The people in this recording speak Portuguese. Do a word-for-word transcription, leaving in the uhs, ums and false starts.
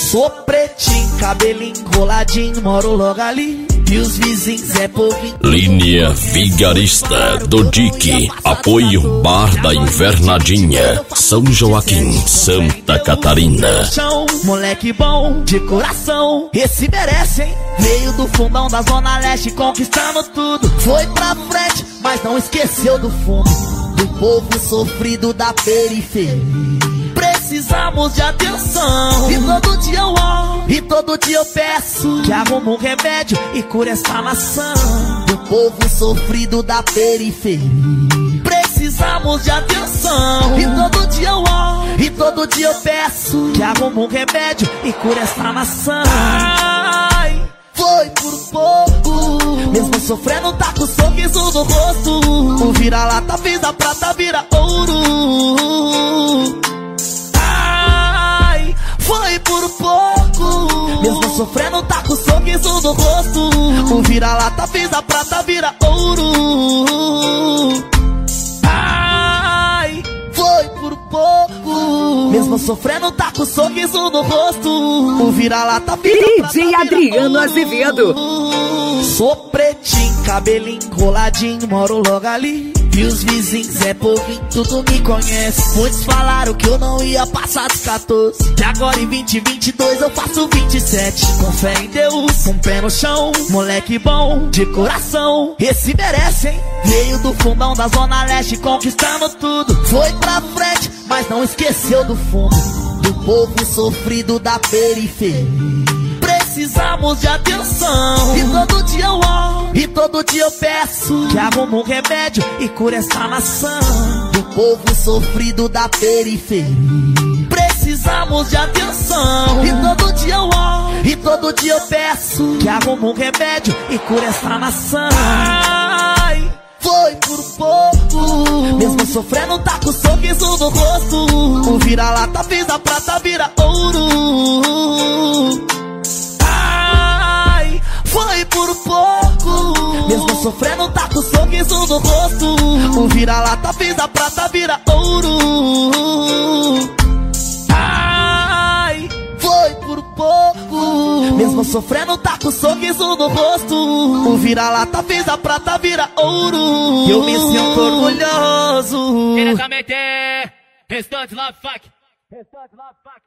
Sou pretinho, cabelinho enroladinho, moro logo ali. E os vizinhos é povinho. Linha Vigarista do Dique. Apoio Bar da Invernadinha, São Joaquim, Santa Catarina. Moleque bom, de coração, esse merece, hein? Veio do fundão da Zona Leste, conquistando tudo. Foi pra frente, mas não esqueceu do fundo, do povo sofrido da periferia. Precisamos de atenção, e todo dia eu oro, e todo dia eu peço que arruma um remédio e cure essa nação, do povo sofrido da periferia. Precisamos de atenção, e todo dia eu oro, e todo dia eu peço que arruma um remédio e cure essa nação. Ai, foi por pouco, mesmo sofrendo tá com sorriso no rosto. O vira-lata fez a prata vira ouro. Foi por pouco, mesmo sofrendo tá com sorriso no rosto. O vira-lata fez a prata vira ouro. Ai, foi por pouco, mesmo sofrendo tá com sorriso no rosto. O vira-lata fez a prata D J Adriano Azevedo. Sou pretinho, cabelinho enroladinho, moro logo ali. E os vizinhos é povinho, tudo me conhece. Muitos falaram que eu não ia passar dos quatorze, e agora em vinte e vinte e dois eu faço vinte e sete. Com fé em Deus, com pé no chão, moleque bom, de coração, esse merece, hein? Veio do fundão da Zona Leste, conquistando tudo. Foi pra frente, mas não esqueceu do fundo, do povo sofrido da periferia. Precisamos de atenção, e todo dia eu oro, e todo dia eu peço que arruma um remédio e cure essa nação, do povo sofrido da periferia. Precisamos de atenção, e todo dia eu oro, e todo dia eu peço que arruma um remédio e cure essa nação. Ai, foi por pouco, mesmo sofrendo tá com sorriso no rosto. O vira-lata fez a prata vira ouro. Foi por pouco, mesmo sofrendo tá com sorriso no rosto. O vira-lata fez a prata vira ouro. Ai, foi por pouco, mesmo sofrendo tá com sorriso no rosto. O vira-lata fez a prata vira ouro. Eu me sinto orgulhoso. Diretamente, restante love fuck. Restante love fuck.